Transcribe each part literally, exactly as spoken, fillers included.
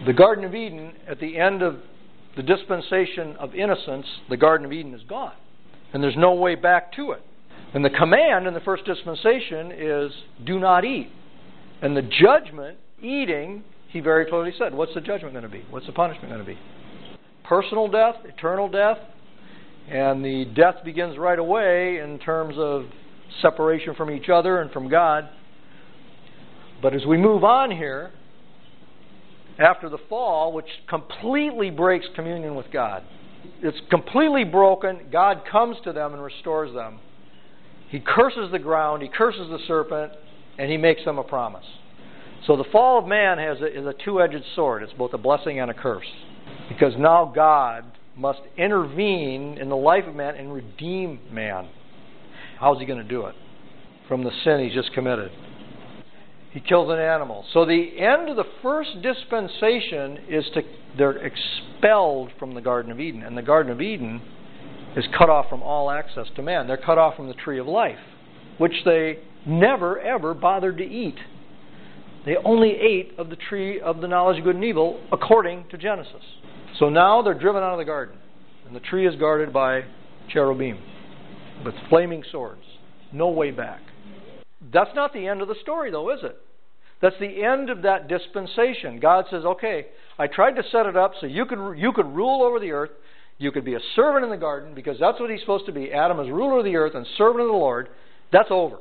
The Garden of Eden, at the end of the dispensation of innocence, the Garden of Eden is gone. And there's no way back to it. And the command in the first dispensation is, do not eat. And the judgment, eating, he very clearly said, what's the judgment going to be? What's the punishment going to be? Personal death, eternal death, and the death begins right away in terms of separation from each other and from God. But as we move on here, after the fall, which completely breaks communion with God, it's completely broken. God comes to them and restores them. He curses the ground, he curses the serpent, and he makes them a promise. So the fall of man has a, is a two-edged sword. It's both a blessing and a curse. Because now God must intervene in the life of man and redeem man. How's he going to do it? From the sin he's just committed. He kills an animal. So the end of the first dispensation is to, they're expelled from the Garden of Eden. And the Garden of Eden is cut off from all access to man. They're cut off from the tree of life, which they never, ever bothered to eat. They only ate of the tree of the knowledge of good and evil, according to Genesis. So now they're driven out of the garden. And the tree is guarded by cherubim with flaming swords. No way back. That's not the end of the story, though, is it? That's the end of that dispensation. God says, okay, I tried to set it up so you could you could rule over the earth. You could be a servant in the garden, because that's what he's supposed to be. Adam is ruler of the earth and servant of the Lord. That's over.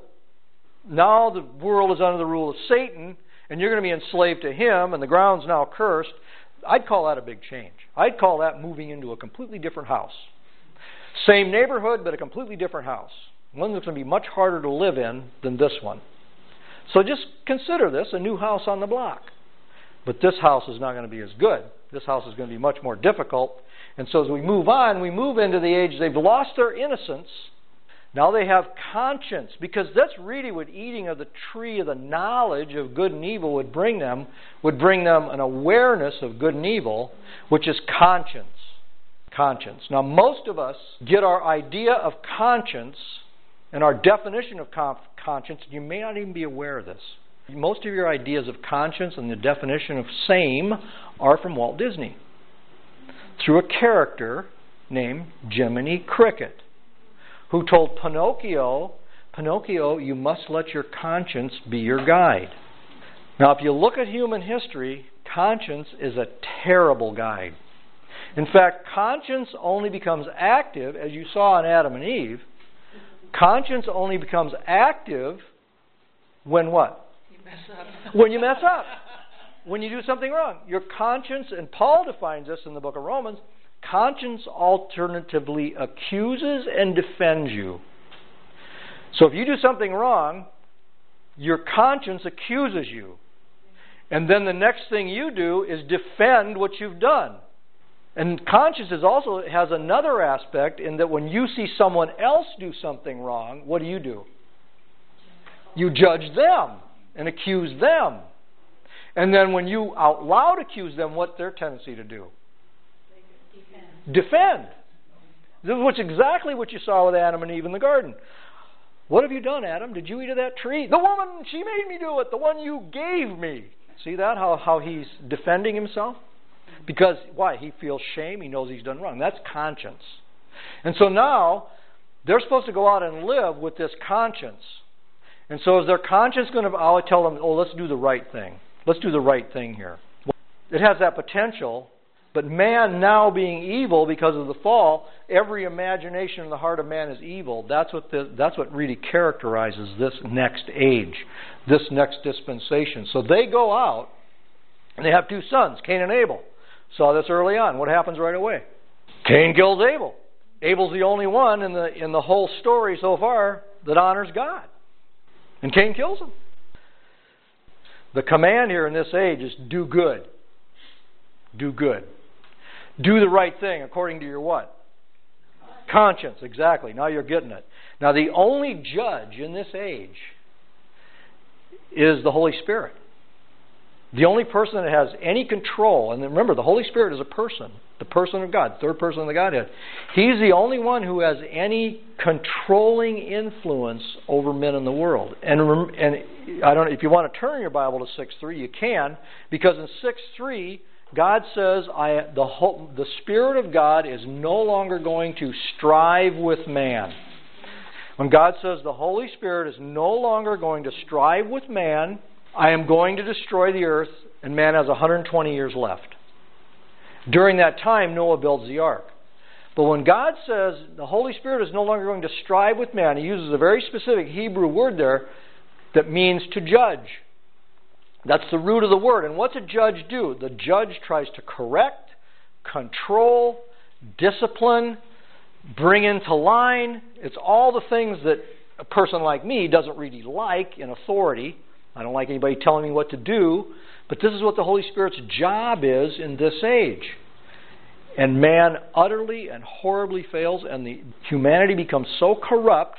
Now the world is under the rule of Satan, and you're going to be enslaved to him, and the ground's now cursed. I'd call that a big change. I'd call that moving into a completely different house. Same neighborhood, but a completely different house. One that's going to be much harder to live in than this one. So just consider this a new house on the block. But this house is not going to be as good. This house is going to be much more difficult. And so as we move on, we move into the age they've lost their innocence. Now they have conscience, because that's really what eating of the tree of the knowledge of good and evil would bring them, would bring them an awareness of good and evil, which is conscience. Conscience. Now most of us get our idea of conscience and our definition of conscience, you may not even be aware of this. Most of your ideas of conscience and the definition of same are from Walt Disney, through a character named Jiminy Cricket, who told Pinocchio, Pinocchio, you must let your conscience be your guide. Now, if you look at human history, conscience is a terrible guide. In fact, conscience only becomes active, as you saw in Adam and Eve, conscience only becomes active when what? You mess up. When you mess up. When you do something wrong. Your conscience, and Paul defines this in the book of Romans, conscience alternatively accuses and defends you. So if you do something wrong, your conscience accuses you. And then the next thing you do is defend what you've done. And conscience is also has another aspect in that when you see someone else do something wrong, what do you do? You judge them and accuse them. And then when you out loud accuse them, what's their tendency to do? Defend. Defend. This is exactly what you saw with Adam and Eve in the garden. What have you done, Adam? Did you eat of that tree? The woman, she made me do it. The one you gave me. See that? How, how he's defending himself? Because, why? He feels shame. He knows he's done wrong. That's conscience. And so now, they're supposed to go out and live with this conscience. And so is their conscience going to, I'll tell them, oh, let's do the right thing. Let's do the right thing here. It has that potential, but man now being evil because of the fall, every imagination in the heart of man is evil. That's what the, that's what really characterizes this next age, this next dispensation. So they go out, and they have two sons, Cain and Abel. Saw this early on. What happens right away? Cain kills Abel. Abel's the only one in the in the whole story so far that honors God. And Cain kills him. The command here in this age is do good. Do good. Do the right thing according to your what? Conscience, exactly. Now you're getting it. Now the only judge in this age is the Holy Spirit. The only person that has any control, and remember, the Holy Spirit is a person, the person of God, third person of the Godhead. He's the only one who has any controlling influence over men in the world. And and I don't know if you want to turn your Bible to six three, you can, because in six three, God says, I, the, whole, the Spirit of God is no longer going to strive with man. When God says the Holy Spirit is no longer going to strive with man, I am going to destroy the earth, and man has one hundred twenty years left. During that time, Noah builds the ark. But when God says the Holy Spirit is no longer going to strive with man, He uses a very specific Hebrew word there that means to judge. That's the root of the word. And what's a judge do? The judge tries to correct, control, discipline, bring into line. It's all the things that a person like me doesn't really like in authority. I don't like anybody telling me what to do. But this is what the Holy Spirit's job is in this age. And man utterly and horribly fails, and the humanity becomes so corrupt,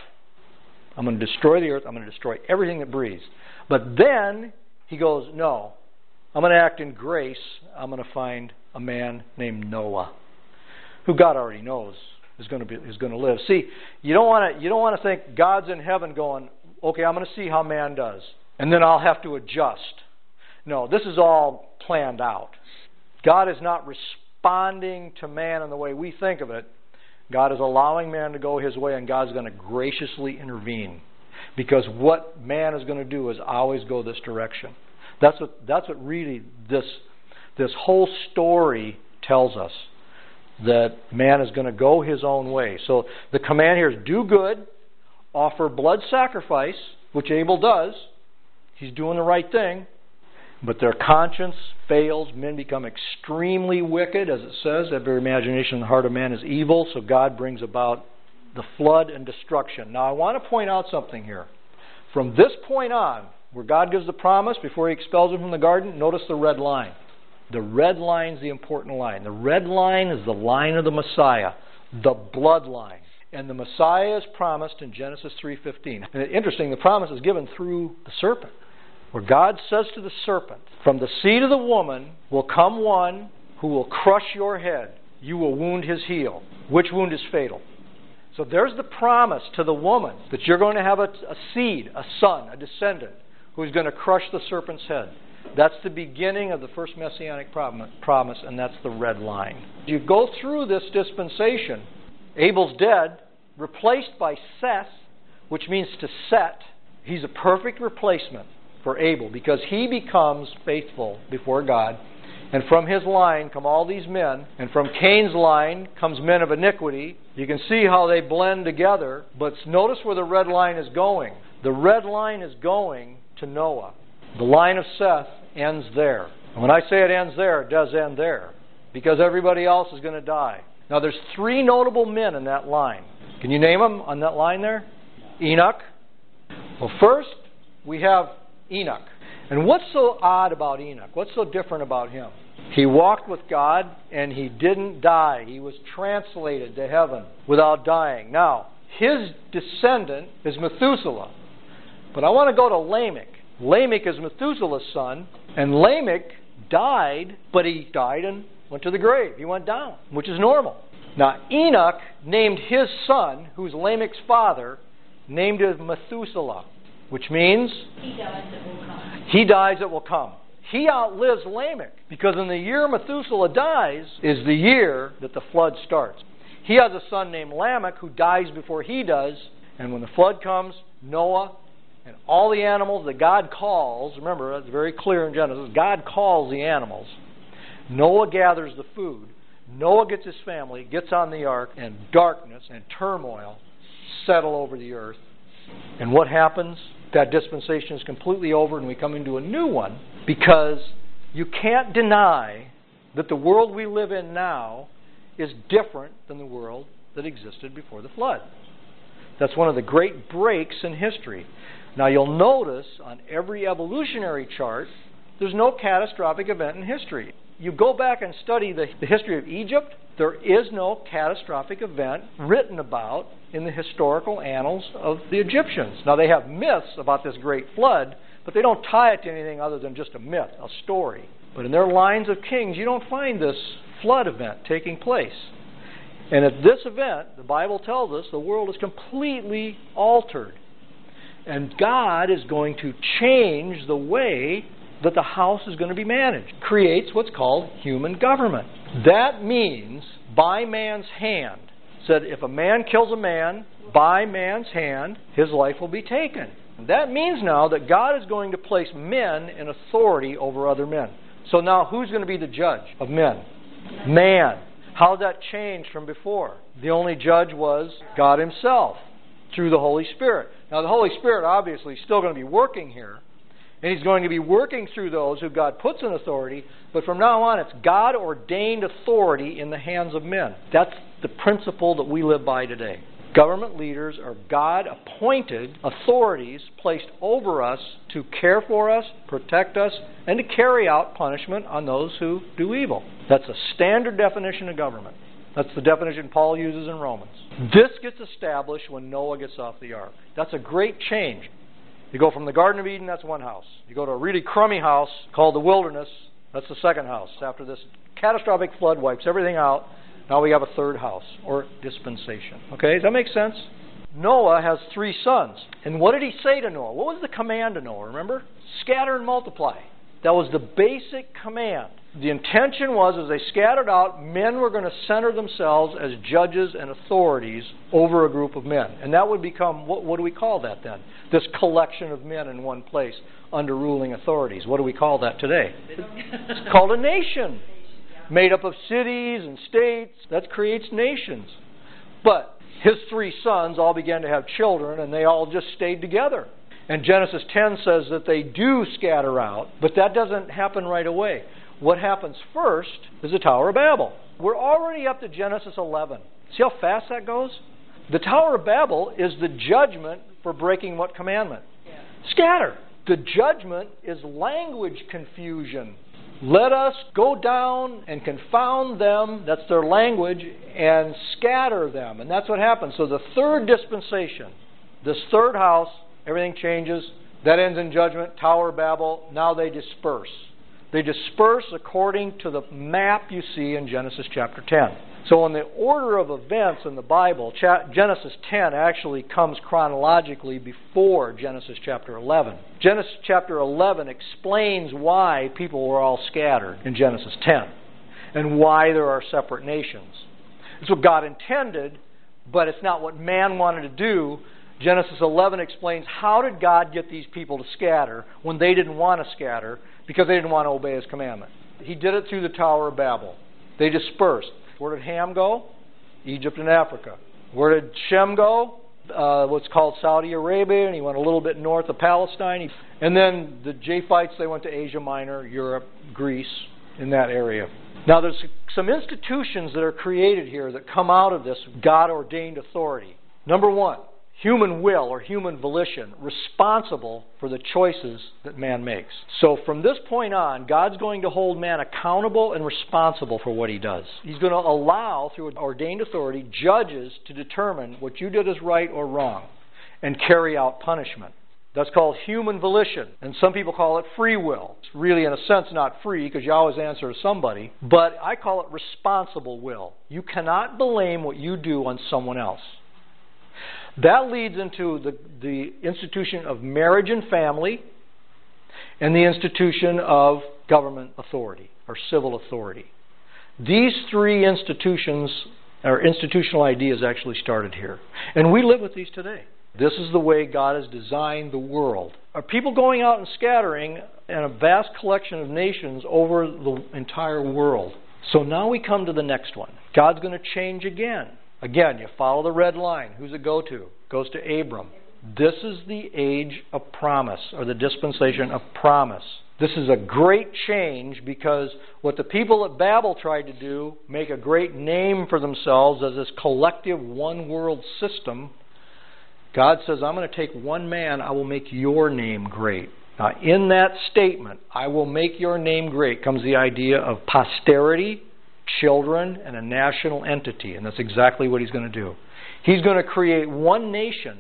I'm going to destroy the earth, I'm going to destroy everything that breathes. But then He goes, no, I'm going to act in grace. I'm going to find a man named Noah, who God already knows is going to be is going to live. See, you don't want to you don't want to think God's in heaven going, okay, I'm going to see how man does, and then I'll have to adjust. No, this is all planned out. God is not responding to man in the way we think of it. God is allowing man to go his way, and God's going to graciously intervene. Because what man is going to do is always go this direction. That's what that's what really this this whole story tells us. That man is going to go his own way. So the command here is do good, offer blood sacrifice, which Abel does. He's doing the right thing. But their conscience fails. Men become extremely wicked, as it says. Every imagination in the heart of man is evil. So God brings about the flood and destruction. Now I want to point out something here. From this point on, where God gives the promise before He expels them from the garden, notice the red line. The red line is the important line. The red line is the line of the Messiah, the bloodline. And the Messiah is promised in Genesis three fifteen. And it's interesting, the promise is given through the serpent, where God says to the serpent, from the seed of the woman will come one who will crush your head. You will wound his heel. Which wound is fatal? So there's the promise to the woman that you're going to have a, a seed, a son, a descendant, who's going to crush the serpent's head. That's the beginning of the first messianic promise, and that's the red line. You go through this dispensation. Abel's dead, replaced by Seth, which means to set. He's a perfect replacement for Abel because he becomes faithful before God. And from his line come all these men. And from Cain's line comes men of iniquity. You can see how they blend together. But notice where the red line is going. The red line is going to Noah. The line of Seth ends there. And when I say it ends there, it does end there. Because everybody else is going to die. Now there's three notable men in that line. Can you name them on that line there? Enoch. Well, first we have Enoch. And what's so odd about Enoch? What's so different about him? He walked with God and he didn't die. He was translated to heaven without dying. Now, his descendant is Methuselah. But I want to go to Lamech. Lamech is Methuselah's son, and Lamech died, but he died and went to the grave. He went down, which is normal. Now, Enoch named his son, who's Lamech's father, named him Methuselah, which means he dies that will come. He dies that will come. He outlives Lamech, because in the year Methuselah dies is the year that the flood starts. He has a son named Lamech who dies before he does, and when the flood comes, Noah and all the animals that God calls, remember, that's very clear in Genesis, God calls the animals. Noah gathers the food. Noah gets his family, gets on the ark, and darkness and turmoil settle over the earth. And what happens? That dispensation is completely over and we come into a new one, because you can't deny that the world we live in now is different than the world that existed before the flood. That's one of the great breaks in history. Now you'll notice on every evolutionary chart, there's no catastrophic event in history. You go back and study the, the history of Egypt, there is no catastrophic event written about in the historical annals of the Egyptians. Now they have myths about this great flood, but they don't tie it to anything other than just a myth, a story. But in their lines of kings, you don't find this flood event taking place. And at this event, the Bible tells us the world is completely altered. And God is going to change the way that the house is going to be managed. Creates what's called human government. That means by man's hand. Said if a man kills a man, by man's hand, his life will be taken. That means now that God is going to place men in authority over other men. So now who's going to be the judge of men? Man. How did that change from before? The only judge was God Himself through the Holy Spirit. Now the Holy Spirit obviously is still going to be working here. And He's going to be working through those who God puts in authority. But from now on, it's God-ordained authority in the hands of men. That's the principle that we live by today. Government leaders are God-appointed authorities placed over us to care for us, protect us, and to carry out punishment on those who do evil. That's a standard definition of government. That's the definition Paul uses in Romans. This gets established when Noah gets off the ark. That's a great change. You go from the Garden of Eden, that's one house. You go to a really crummy house called the wilderness, that's the second house. After this catastrophic flood wipes everything out, now we have a third house, or dispensation. Okay, does that make sense? Noah has three sons. And what did he say to Noah? What was the command to Noah, remember? Scatter and multiply. That was the basic command. The intention was, as they scattered out, men were going to center themselves as judges and authorities over a group of men. And that would become, what, what do we call that then? This collection of men in one place under ruling authorities. What do we call that today? It's called a nation. Made up of cities and states. That creates nations. But his three sons all began to have children, and they all just stayed together. And Genesis ten says that they do scatter out, but that doesn't happen right away. What happens first is the Tower of Babel. We're already up to Genesis eleven. See how fast that goes? The Tower of Babel is the judgment for breaking what commandment? Yeah. Scatter. The judgment is language confusion. Let us go down and confound them, that's their language, and scatter them. And that's what happens. So the third dispensation, this third house, everything changes. That ends in judgment, Tower of Babel. Now they disperse. They disperse according to the map you see in Genesis chapter ten. So in the order of events in the Bible, Genesis ten actually comes chronologically before Genesis chapter eleven. Genesis chapter eleven explains why people were all scattered in Genesis ten and why there are separate nations. It's what God intended, but it's not what man wanted to do. Genesis eleven explains how did God get these people to scatter when they didn't want to scatter because they didn't want to obey His commandment. He did it through the Tower of Babel. They dispersed. Where did Ham go? Egypt and Africa. Where did Shem go? Uh, what's called Saudi Arabia, and he went a little bit north of Palestine. And then the Japhites, they went to Asia Minor, Europe, Greece, in that area. Now there's some institutions that are created here that come out of this God-ordained authority. Number one, human will or human volition, responsible for the choices that man makes. So from this point on, God's going to hold man accountable and responsible for what he does. He's going to allow, through ordained authority, judges to determine what you did is right or wrong and carry out punishment. That's called human volition. And some people call it free will. It's really, in a sense, not free because you always answer to somebody. But I call it responsible will. You cannot blame what you do on someone else. That leads into the, the institution of marriage and family and the institution of government authority or civil authority. These three institutions, or institutional ideas, actually started here. And we live with these today. This is the way God has designed the world. Are people going out and scattering in a vast collection of nations over the entire world? So now we come to the next one. God's going to change again. Again, you follow the red line. Who's it go to? It goes to Abram. This is the age of promise, or the dispensation of promise. This is a great change because what the people at Babel tried to do, make a great name for themselves as this collective one-world system, God says, I'm going to take one man, I will make your name great. Now, in that statement, I will make your name great, comes the idea of posterity, children, and a national entity. And that's exactly what He's going to do. He's going to create one nation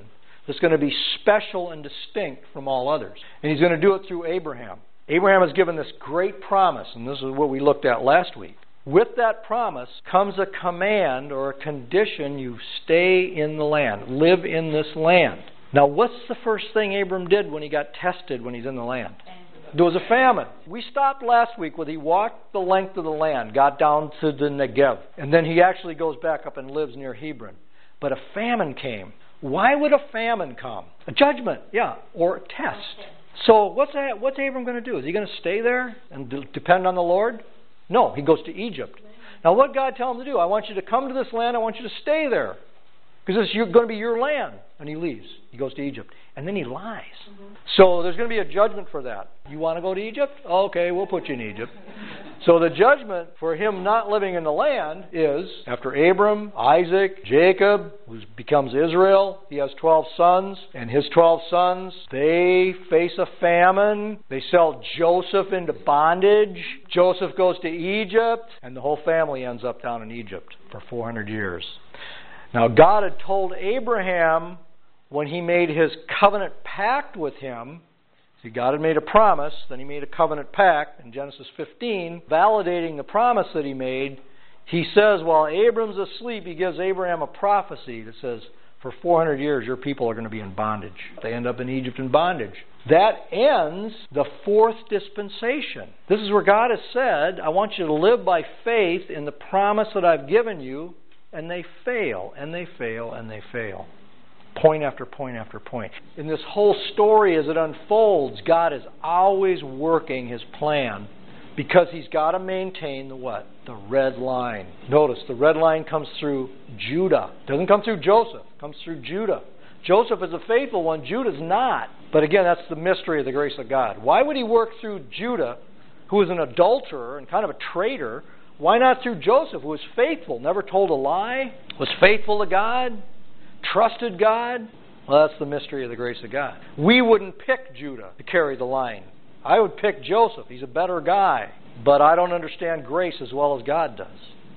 that's going to be special and distinct from all others. And He's going to do it through Abraham. Abraham is given this great promise, and this is what we looked at last week. With that promise comes a command or a condition: you stay in the land, live in this land. Now, what's the first thing Abram did when he got tested when he's in the land? There was a famine. We stopped last week when he walked the length of the land, got down to the Negev, and then he actually goes back up and lives near Hebron. But a famine came. Why would a famine come? A judgment, yeah, or a test. So what's that, what's Abram going to do? Is he going to stay there and de- depend on the Lord? No, he goes to Egypt. Now what did God tell him to do? I want you to come to this land. I want you to stay there, because it's going to be your land. And he leaves. He goes to Egypt. And then he lies. Mm-hmm. So there's going to be a judgment for that. You want to go to Egypt? Okay, we'll put you in Egypt. So the judgment for him not living in the land is, after Abram, Isaac, Jacob, who becomes Israel, he has twelve sons. And his twelve sons, they face a famine. They sell Joseph into bondage. Joseph goes to Egypt. And the whole family ends up down in Egypt for four hundred years. Now God had told Abraham, when He made His covenant pact with him, see, God had made a promise, then He made a covenant pact in Genesis fifteen, validating the promise that He made. He says, while Abram's asleep, He gives Abraham a prophecy that says, for four hundred years your people are going to be in bondage. They end up in Egypt in bondage. That ends the fourth dispensation. This is where God has said, I want you to live by faith in the promise that I've given you, and they fail, and they fail, and they fail. Point after point after point. In this whole story as it unfolds, God is always working His plan, because He's got to maintain the what? The red line. Notice, the red line comes through Judah. It doesn't come through Joseph. It comes through Judah. Joseph is a faithful one. Judah's not. But again, that's the mystery of the grace of God. Why would He work through Judah, who is an adulterer and kind of a traitor? Why not through Joseph, who was faithful, never told a lie, was faithful to God, trusted God? Well, that's the mystery of the grace of God. We wouldn't pick Judah to carry the line. I would pick Joseph. He's a better guy. But I don't understand grace as well as God does.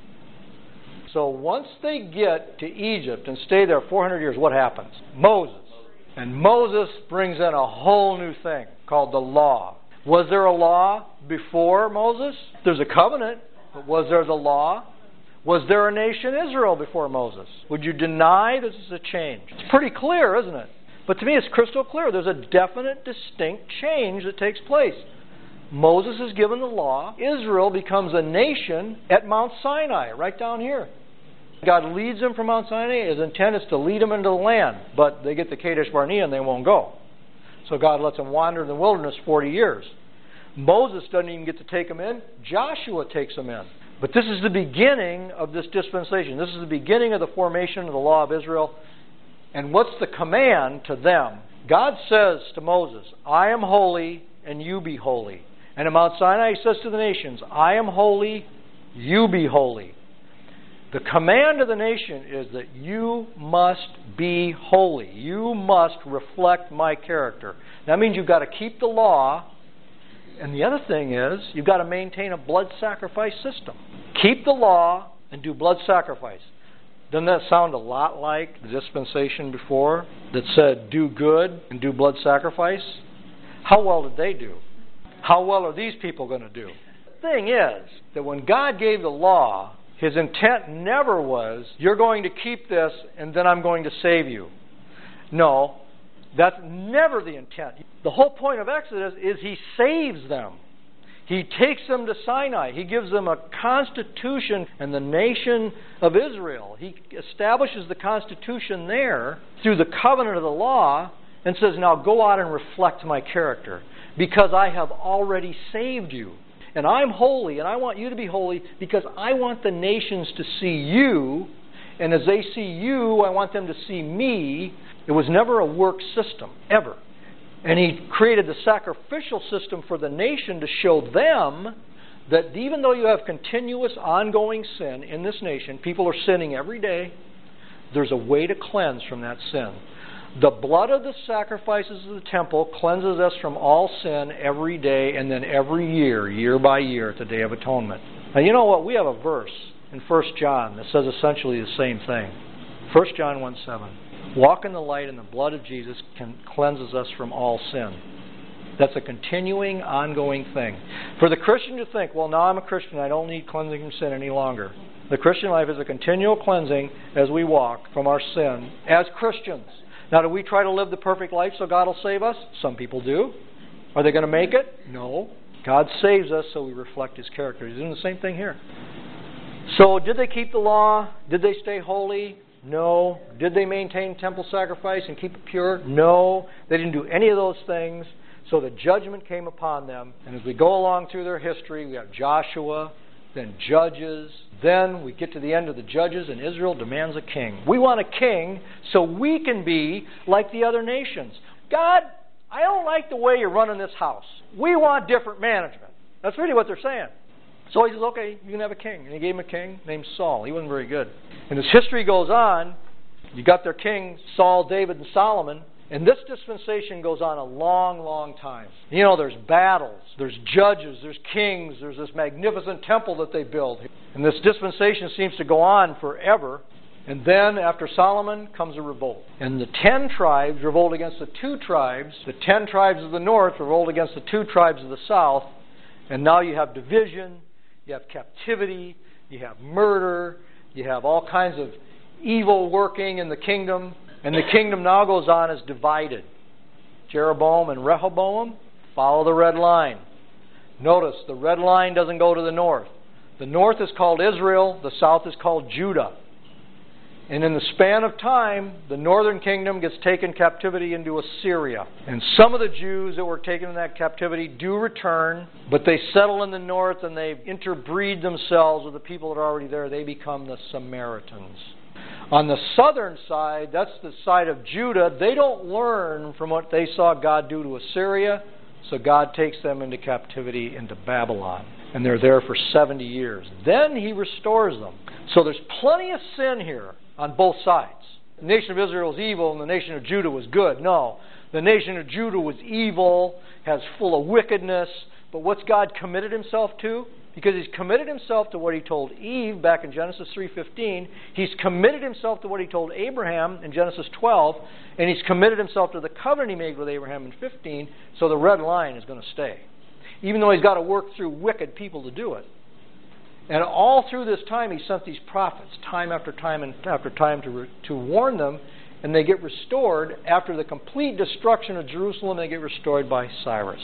So once they get to Egypt and stay there four hundred years, what happens? Moses. And Moses brings in a whole new thing called the law. Was there a law before Moses? There's a covenant, but was there the law? Was there a nation Israel before Moses? Would you deny this is a change? It's pretty clear, isn't it? But to me it's crystal clear. There's a definite, distinct change that takes place. Moses is given the law. Israel becomes a nation at Mount Sinai, right down here. God leads them from Mount Sinai. His intent is to lead them into the land. But they get to Kadesh Barnea and they won't go. So God lets them wander in the wilderness forty years. Moses doesn't even get to take them in. Joshua takes them in. But this is the beginning of this dispensation. This is the beginning of the formation of the law of Israel. And what's the command to them? God says to Moses, I am holy and you be holy. And in Mount Sinai He says to the nations, I am holy, you be holy. The command of the nation is that you must be holy. You must reflect my character. That means you've got to keep the law. And the other thing is, you've got to maintain a blood sacrifice system. Keep the law and do blood sacrifice. Doesn't that sound a lot like the dispensation before that said do good and do blood sacrifice? How well did they do? How well are these people going to do? The thing is that when God gave the law, His intent never was, you're going to keep this and then I'm going to save you. No, that's never the intent. The whole point of Exodus is He saves them. He takes them to Sinai. He gives them a constitution and the nation of Israel. He establishes the constitution there through the covenant of the law and says, now go out and reflect my character because I have already saved you. And I'm holy and I want you to be holy because I want the nations to see you. And as they see you, I want them to see me. It was never a work system, ever. And He created the sacrificial system for the nation to show them that even though you have continuous ongoing sin in this nation, people are sinning every day, there's a way to cleanse from that sin. The blood of the sacrifices of the temple cleanses us from all sin every day and then every year, year by year at the Day of Atonement. Now you know what? We have a verse in First John that says essentially the same thing. First John one seven. Walk in the light, and the blood of Jesus can, cleanses us from all sin. That's a continuing, ongoing thing. For the Christian to think, well, now I'm a Christian, I don't need cleansing from sin any longer. The Christian life is a continual cleansing as we walk from our sin as Christians. Now, do we try to live the perfect life so God will save us? Some people do. Are they going to make it? No. God saves us so we reflect His character. He's doing the same thing here. So, did they keep the law? Did they stay holy? No. Did they maintain temple sacrifice and keep it pure? No. They didn't do any of those things. So the judgment came upon them. And as we go along through their history, we have Joshua, then Judges. Then we get to the end of the Judges, and Israel demands a king. We want a king so we can be like the other nations. God, I don't like the way you're running this house. We want different management. That's really what they're saying. So he says, okay, you can have a king. And he gave him a king named Saul. He wasn't very good. And as history goes on, you got their kings, Saul, David, and Solomon. And this dispensation goes on a long, long time. You know, there's battles, there's judges, there's kings, there's this magnificent temple that they build. And this dispensation seems to go on forever. And then, after Solomon, comes a revolt. And the ten tribes revolt against the two tribes. The ten tribes of the north revolt against the two tribes of the south. And now you have division, you have captivity, you have murder, you have all kinds of evil working in the kingdom. And the kingdom now goes on as divided. Jeroboam and Rehoboam follow the red line. Notice, the red line doesn't go to the north. The north is called Israel, the south is called Judah. And in the span of time, the northern kingdom gets taken captivity into Assyria. And some of the Jews that were taken in that captivity do return, but they settle in the north and they interbreed themselves with the people that are already there. They become the Samaritans. On the southern side, that's the side of Judah, they don't learn from what they saw God do to Assyria, so God takes them into captivity into Babylon. And they're there for seventy years. Then He restores them. So there's plenty of sin here on both sides. The nation of Israel was evil and the nation of Judah was good. No, the nation of Judah was evil, has full of wickedness, but what's God committed Himself to? Because He's committed Himself to what He told Eve back in Genesis three fifteen. He's committed Himself to what He told Abraham in Genesis twelve. And He's committed Himself to the covenant He made with Abraham in fifteen. So the red line is going to stay. Even though He's got to work through wicked people to do it. And all through this time He sent these prophets time after time and after time to, re- to warn them. And they get restored after the complete destruction of Jerusalem. They get restored by Cyrus.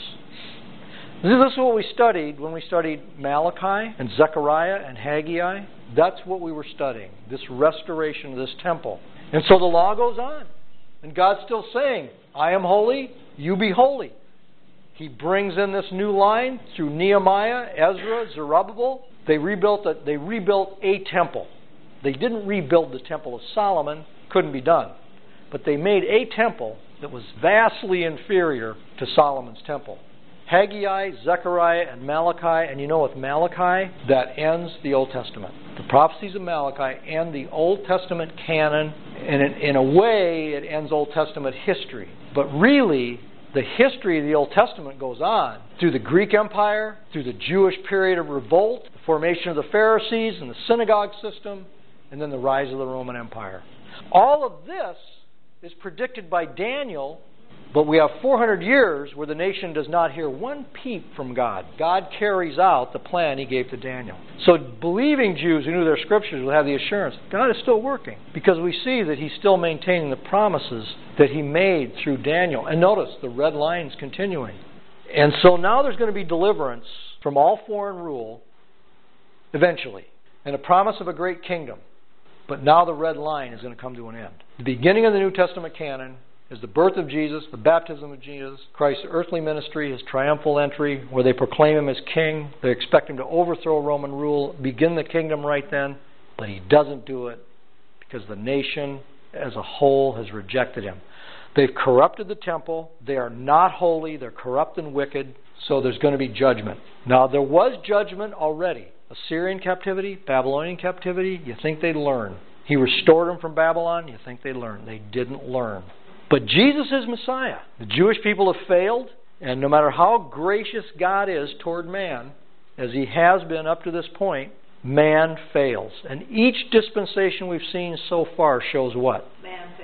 This is what we studied when we studied Malachi and Zechariah and Haggai. That's what we were studying, this restoration of this temple. And so the law goes on. And God's still saying, I am holy, you be holy. He brings in this new line through Nehemiah, Ezra, Zerubbabel. They rebuilt a, they rebuilt a temple. They didn't rebuild the temple of Solomon. Couldn't be done. But they made a temple that was vastly inferior to Solomon's temple. Haggai, Zechariah, and Malachi. And you know, with Malachi, that ends the Old Testament. The prophecies of Malachi end the Old Testament canon. And in, in a way, it ends Old Testament history. But really, the history of the Old Testament goes on through the Greek Empire, through the Jewish period of revolt, the formation of the Pharisees and the synagogue system, and then the rise of the Roman Empire. All of this is predicted by Daniel. But we have four hundred years where the nation does not hear one peep from God. God carries out the plan He gave to Daniel. So believing Jews who knew their scriptures will have the assurance God is still working. Because we see that He's still maintaining the promises that He made through Daniel. And notice, the red line's continuing. And so now there's going to be deliverance from all foreign rule, eventually. And a promise of a great kingdom. But now the red line is going to come to an end. The beginning of the New Testament canon is the birth of Jesus, the baptism of Jesus, Christ's earthly ministry, His triumphal entry, where they proclaim Him as King. They expect Him to overthrow Roman rule, begin the kingdom right then. But He doesn't do it because the nation as a whole has rejected Him. They've corrupted the temple. They are not holy. They're corrupt and wicked. So there's going to be judgment. Now, there was judgment already. Assyrian captivity, Babylonian captivity. You think they'd learn. He restored them from Babylon. You think they'd learn. They didn't learn. But Jesus is Messiah. The Jewish people have failed, and no matter how gracious God is toward man, as He has been up to this point, man fails. And each dispensation we've seen so far shows what? Man fails.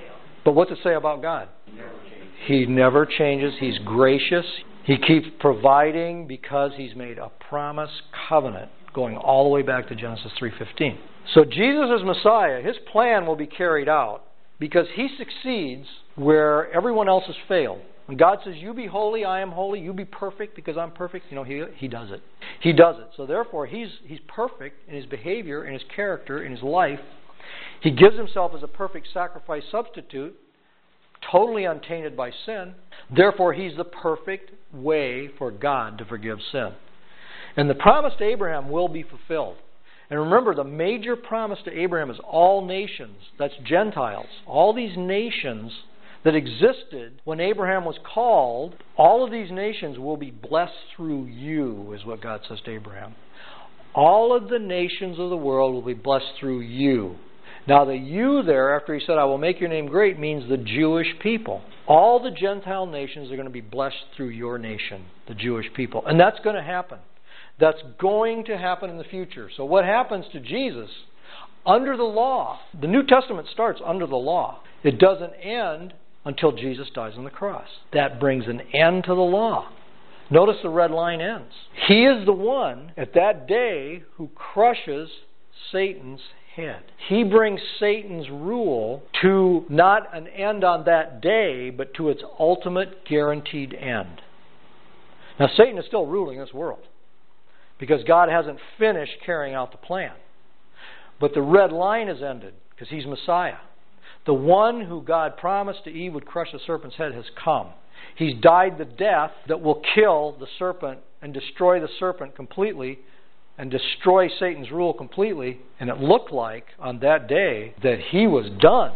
But what's it say about God? Never changes. He never changes. He's gracious. He keeps providing because He's made a promise covenant going all the way back to Genesis three fifteen. So Jesus is Messiah. His plan will be carried out because He succeeds where everyone else has failed. When God says, you be holy, I am holy, you be perfect because I'm perfect, you know, He He does it. He does it. So therefore, He's He's perfect in His behavior, in His character, in His life. He gives Himself as a perfect sacrifice substitute, totally untainted by sin. Therefore, He's the perfect way for God to forgive sin. And the promise to Abraham will be fulfilled. And remember, the major promise to Abraham is all nations. That's Gentiles. All these nations that existed when Abraham was called, all of these nations will be blessed through you, is what God says to Abraham. All of the nations of the world will be blessed through you. Now the you there, after He said, I will make your name great, means the Jewish people. All the Gentile nations are going to be blessed through your nation, the Jewish people. And that's going to happen. That's going to happen in the future. So what happens to Jesus? Under the law, the New Testament starts under the law. It doesn't end until Jesus dies on the cross. That brings an end to the law. Notice the red line ends. He is the one at that day who crushes Satan's head. He brings Satan's rule to not an end on that day, but to its ultimate guaranteed end. Now Satan is still ruling this world because God hasn't finished carrying out the plan. But the red line has ended because He's Messiah. The one who God promised to Eve would crush the serpent's head has come. He's died the death that will kill the serpent and destroy the serpent completely and destroy Satan's rule completely. And it looked like on that day that He was done.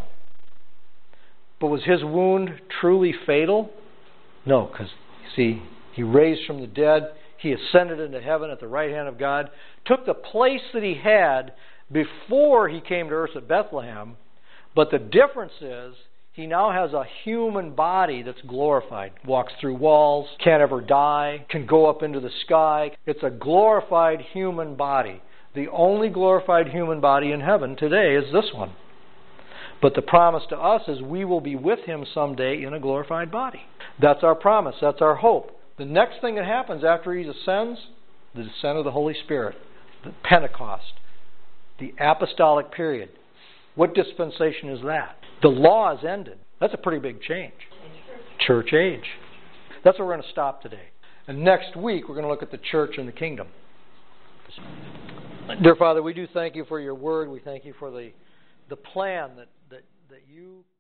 But was His wound truly fatal? No, because, see, He raised from the dead. He ascended into heaven at the right hand of God, took the place that He had before He came to earth at Bethlehem. But the difference is He now has a human body that's glorified. Walks through walls, can't ever die, can go up into the sky. It's a glorified human body. The only glorified human body in heaven today is this one. But the promise to us is we will be with Him someday in a glorified body. That's our promise. That's our hope. The next thing that happens after He ascends, the descent of the Holy Spirit, the Pentecost, the apostolic period. What dispensation is that? The law has ended. That's a pretty big change. Church age. That's where we're going to stop today. And next week we're going to look at the church and the kingdom. Dear Father, we do thank You for Your word. We thank You for the, the plan that, that, that You